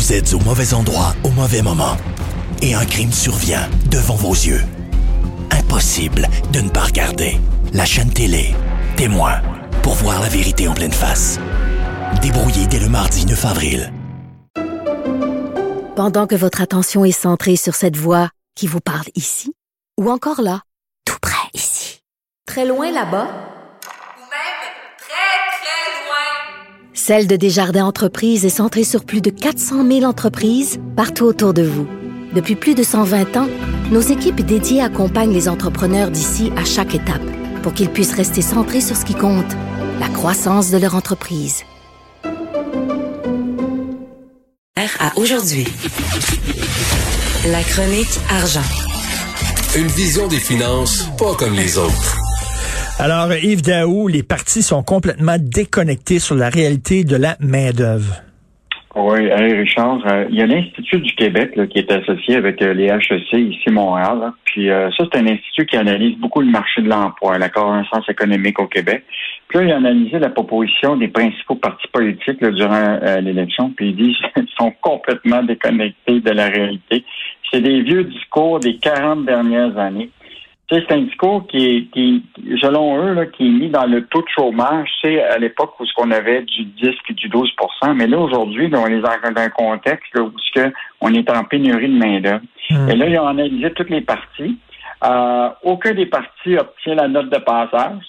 Vous êtes au mauvais endroit au mauvais moment. Et un crime survient devant vos yeux. Impossible de ne pas regarder. La chaîne télé, Témoin, pour voir la vérité en pleine face. Débrouillé dès le mardi 9 avril. Pendant que votre attention est centrée sur cette voix qui vous parle ici, ou encore là, tout près ici, très loin là-bas, ou même très, très loin. Celle de Desjardins Entreprises est centrée sur plus de 400 000 entreprises partout autour de vous. Depuis plus de 120 ans, nos équipes dédiées accompagnent les entrepreneurs d'ici à chaque étape pour qu'ils puissent rester centrés sur ce qui compte, la croissance de leur entreprise. À aujourd'hui. La chronique argent. Une vision des finances pas comme les autres. Alors, Yves Daou, les partis sont complètement déconnectés sur la réalité de la main-d'œuvre. Oui, Richard, il y a l'Institut du Québec là, qui est associé avec les HEC ici à Montréal. Là. Puis ça, c'est un institut qui analyse beaucoup le marché de l'emploi, la croissance économique au Québec. Puis là, il a analysé la proposition des principaux partis politiques là, durant l'élection. Puis il dit qu'ils sont complètement déconnectés de la réalité. C'est des vieux discours des 40 dernières années. Tu sais, c'est un discours qui selon eux, là, qui est mis dans le taux de chômage. C'est à l'époque où on avait du 10 puis du 12 %. Mais là, aujourd'hui, là, on est dans un contexte là, où on est en pénurie de main-d'œuvre. Et là, ils ont analysé toutes les partis. Aucun des partis obtient la note de passage.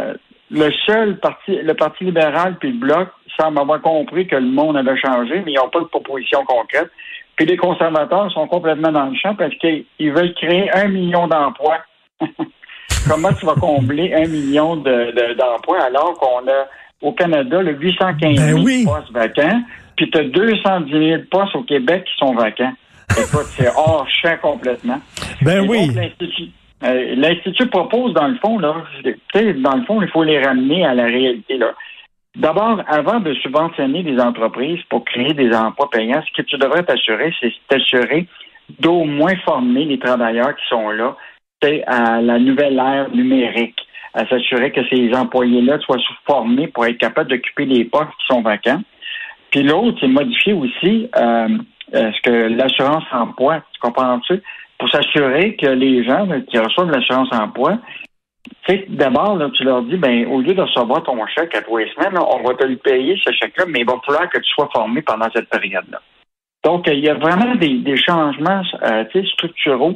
Le Parti libéral puis le Bloc semblent avoir compris que le monde avait changé, mais ils n'ont pas de proposition concrète. Puis les conservateurs sont complètement dans le champ parce qu'ils veulent créer 1 million d'emplois. Comment tu vas combler 1 million d'emplois alors qu'on a au Canada le 815 000 postes vacants, puis tu as 210 000 postes au Québec qui sont vacants. Écoute, c'est hors champ complètement. Donc, l'Institut propose, dans le fond, là, il faut les ramener à la réalité, là. D'abord, avant de subventionner des entreprises pour créer des emplois payants, ce que tu devrais t'assurer, c'est t'assurer d'au moins former les travailleurs qui sont là à la nouvelle ère numérique, à s'assurer que ces employés-là soient formés pour être capables d'occuper les postes qui sont vacants. Puis l'autre, c'est modifier aussi ce que l'assurance emploi, tu comprends-tu? Pour s'assurer que les gens là, qui reçoivent l'assurance emploi, tu sais, d'abord, là, tu leur dis, au lieu de recevoir ton chèque à 3 semaines, là, on va te le payer, ce chèque-là, mais il va falloir que tu sois formé pendant cette période-là. Donc, il y a vraiment des changements structuraux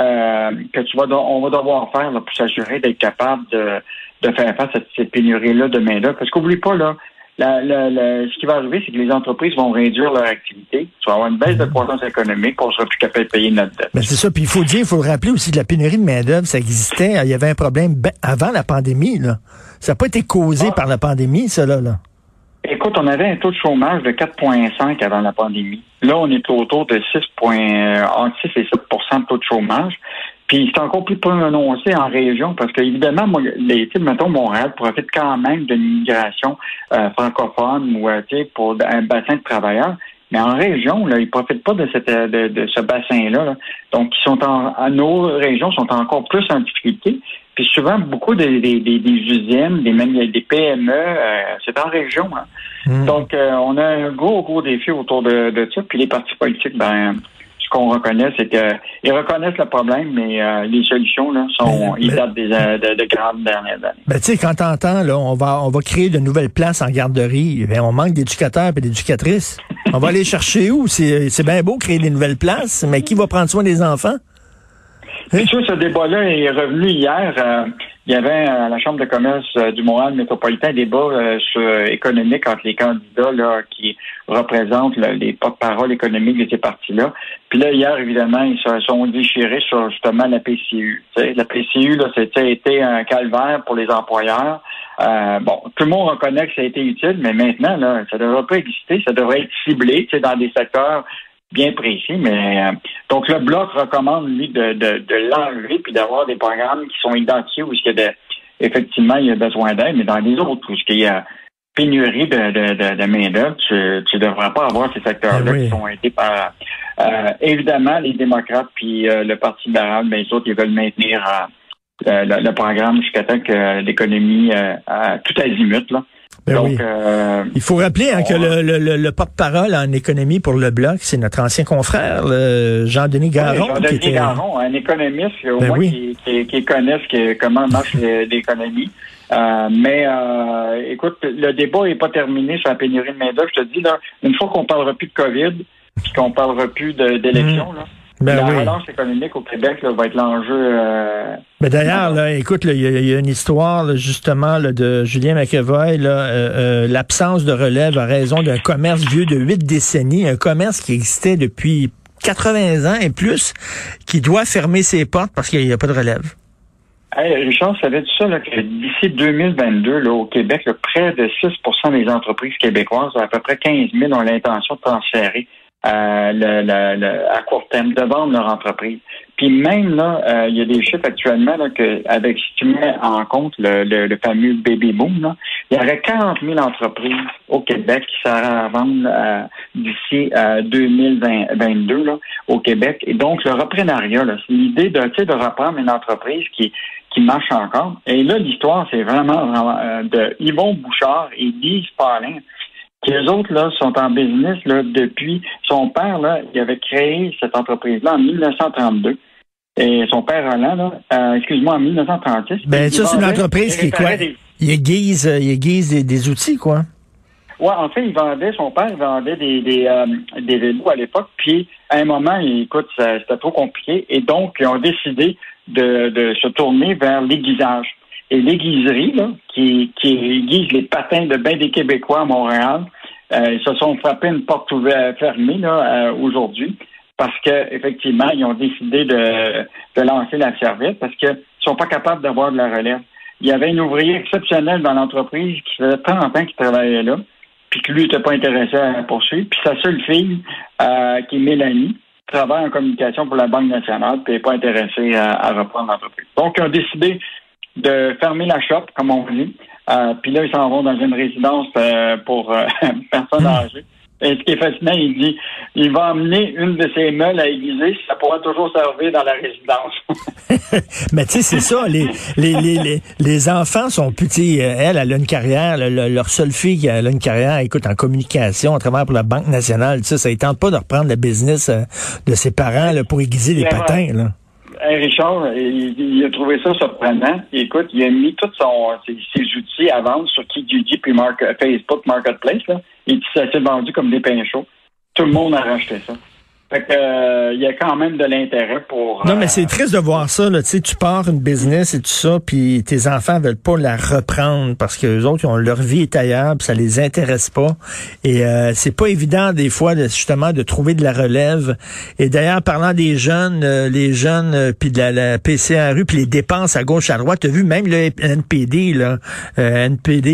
on va devoir faire là, pour s'assurer d'être capable de faire face à cette pénurie-là de main-d'œuvre. Parce qu'oublie pas, là, ce qui va arriver, c'est que les entreprises vont réduire leur activité. Tu vas avoir une baisse de croissance économique, on sera plus capable de payer notre dette. Ben c'est ça. Puis il faut le rappeler aussi que la pénurie de main-d'œuvre, ça existait. Il y avait un problème avant la pandémie, là. Ça n'a pas été causé par la pandémie, ça, là. Écoute, on avait un taux de chômage de 4,5 avant la pandémie. Là, on est autour de entre 6 et 7 % de taux de chômage. Puis c'est encore plus prononcé en région parce qu'évidemment, mettons, Montréal profite quand même d'une migration francophone ou pour un bassin de travailleurs. Mais en région, là, ils profitent pas de ce bassin-là. Là. Donc, nos régions sont encore plus en difficulté. Puis souvent, beaucoup des usines, des PME, c'est en région. Hein. Donc, on a un gros défi autour de ça. Puis les partis politiques, ce qu'on reconnaît, c'est qu'ils reconnaissent le problème, mais les solutions là ils datent de 40 dernières années. Tu sais, quand t'entends, là, on va créer de nouvelles places en garderie, on manque d'éducateurs et d'éducatrices. On va aller chercher où? C'est bien beau créer des nouvelles places, mais qui va prendre soin des enfants? C'est sûr, ce débat-là est revenu hier. Il y avait à la Chambre de commerce du Montréal métropolitain un débat économique entre les candidats là qui représentent les porte-paroles économiques de ces partis-là. Puis là, hier, évidemment, ils se sont déchirés sur justement la PCU. T'sais, la PCU, là, c'était été un calvaire pour les employeurs. Tout le monde reconnaît que ça a été utile, mais maintenant, là, ça ne devrait pas exister. Ça devrait être ciblé dans des secteurs bien précis, mais donc le Bloc recommande, lui, de l'enlever puis d'avoir des programmes qui sont identifiés où effectivement il y a besoin d'aide, mais dans les autres où il y a pénurie de main-d'œuvre, tu ne devrais pas avoir ces secteurs-là qui sont aidés par évidemment les démocrates puis le Parti libéral, mais les autres, ils veulent maintenir le programme jusqu'à temps que l'économie tout azimut, là. Ben Donc, oui. Il faut rappeler que le porte-parole en économie pour le Bloc, c'est notre ancien confrère, Jean-Denis Garon. Oui, Jean-Denis Garon, un économiste au moins qui connaît comment marche l'économie. Écoute, le débat n'est pas terminé sur la pénurie de main-d'œuvre. Je te dis, là, une fois qu'on parlera plus de COVID, puis qu'on parlera plus d'élections, la relance économique au Québec va être l'enjeu. Mais d'ailleurs, là, écoute, il y a une histoire là, justement là, de Julien McEvoy, l'absence de relève à raison d'un commerce vieux de 8 décennies, un commerce qui existait depuis 80 ans et plus, qui doit fermer ses portes parce qu'il n'y a pas de relève. Hey, Richard, savais-tu ça, là, que d'ici 2022, là, au Québec, là, près de 6% des entreprises québécoises, à peu près 15 000, ont l'intention de transférer à court terme, de vendre leur entreprise. Puis même là, il y a des chiffres actuellement là, si tu mets en compte le fameux baby boom, là, il y aurait 40 000 entreprises au Québec qui seraient à vendre d'ici 2022 là, au Québec. Et donc le reprenariat, là, c'est l'idée de reprendre une entreprise qui marche encore. Et là, l'histoire, c'est vraiment de Yvon Bouchard et Guy Spalling, qui eux autres là sont en business là depuis son père là, il avait créé cette entreprise-là en 1932 et son père Roland là, en 1936. Ben ça c'est une entreprise qui est quoi? Il aiguise des outils quoi. Ouais, en fait, son père vendait des vélos à l'époque, puis à un moment, écoute, c'était trop compliqué et donc ils ont décidé de se tourner vers l'aiguisage. Et l'aiguiserie, là, qui aiguise les patins de bien des Québécois à Montréal, ils se sont frappés une porte fermée là, aujourd'hui parce que effectivement, ils ont décidé de lancer la serviette parce qu'ils sont pas capables d'avoir de la relève. Il y avait un ouvrier exceptionnel dans l'entreprise qui faisait 30 ans qu'il travaillait là, puis que lui n'était pas intéressé à poursuivre. Puis sa seule fille, qui est Mélanie, travaille en communication pour la Banque nationale, puis n'est pas intéressée à reprendre l'entreprise. Donc, ils ont décidé de fermer la shop, comme on dit. Puis là, ils s'en vont dans une résidence pour personnes âgées. Et ce qui est fascinant, il dit, il va emmener une de ses meules à aiguiser, ça pourra toujours servir dans la résidence. Mais tu sais, c'est ça, les enfants sont petits. Elle a une carrière, leur seule fille qui a une carrière, écoute, en communication, à travers pour la Banque nationale, ça ne tente pas de reprendre le business de ses parents là, pour aiguiser les patins, là. Richard, il a trouvé ça surprenant. Écoute, il a mis tous ses outils à vendre sur Kijiji puis Facebook Marketplace. Là. Et ça s'est vendu comme des pains chauds. Tout le monde a racheté ça. Fait que il y a quand même de l'intérêt pour... Non, mais c'est triste de voir ça. Là. Tu pars une business et tout ça, puis tes enfants veulent pas la reprendre parce que les autres, leur vie est ailleurs, puis ça les intéresse pas. Et c'est pas évident des fois, justement, de trouver de la relève. Et d'ailleurs, parlant des jeunes, les jeunes, puis de la PCRU, puis les dépenses à gauche, à droite, t'as vu, même le NPD, là, NPD,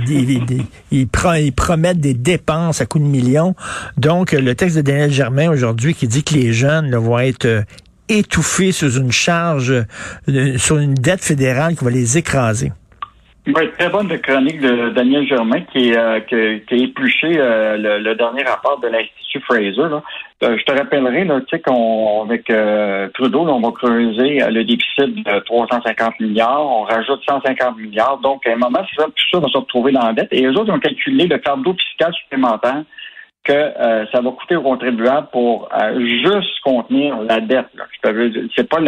ils promettent des dépenses à coups de millions. Donc, le texte de Daniel Germain aujourd'hui, qui dit que les jeunes là, vont être étouffés sous une charge, sur une dette fédérale qui va les écraser. Oui, très bonne chronique de Daniel Germain qui a épluché le dernier rapport de l'Institut Fraser. Là. Je te rappellerai là, qu'avec Trudeau, là, on va creuser le déficit de 350 milliards, on rajoute 150 milliards. Donc, à un moment, tout ça va se retrouver dans la dette. Et eux autres ont calculé le fardeau fiscal supplémentaire que ça va coûter aux contribuables pour juste contenir la dette. Là. C'est pas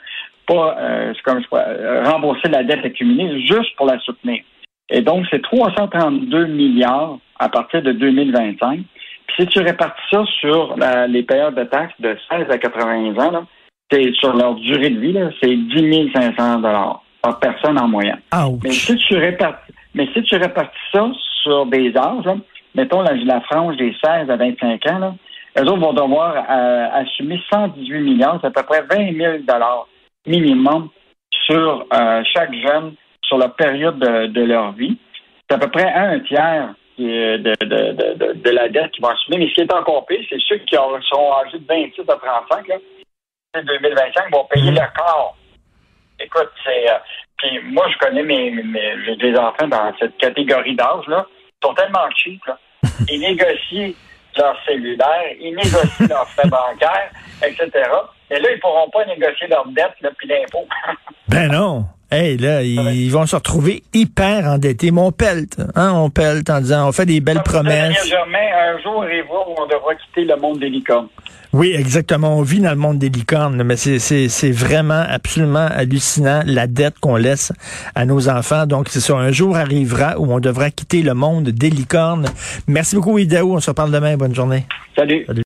c'est comme rembourser la dette accumulée, juste pour la soutenir. Et donc, c'est 332 milliards à partir de 2025. Puis si tu répartis ça sur les payeurs de taxes de 16 à 80 ans, là, c'est sur leur durée de vie, là, c'est 10 500 $ par personne en moyenne. Ouch. Mais si tu répartis ça sur des âges, là, mettons la frange des 16 à 25 ans, là, eux autres vont devoir assumer 118 milliards, c'est à peu près 20 000 $ minimum sur chaque jeune sur la période de leur vie. C'est à peu près un tiers de la dette qu'ils vont assumer. Mais ce qui est encore pire, c'est ceux qui sont âgés de 26 à 35, là, 2025, vont payer le quart. Écoute, puis moi, je connais j'ai des enfants dans cette catégorie d'âge-là. Ils sont tellement cheap, là. Ils négocient leur cellulaire, ils négocient leurs frais bancaires, etc. Et là, ils ne pourront pas négocier leur dette, là, puis l'impôt. Ben non. Hey, là, ils vont se retrouver hyper endettés. Mais on pelte en disant, on fait des belles promesses. Germain, un jour arrivera où on devra quitter le monde des licornes. Oui, exactement. On vit dans le monde des licornes, mais c'est vraiment absolument hallucinant la dette qu'on laisse à nos enfants. Donc, c'est ça. Un jour arrivera où on devra quitter le monde des licornes. Merci beaucoup, Idaho. On se reparle demain. Bonne journée. Salut.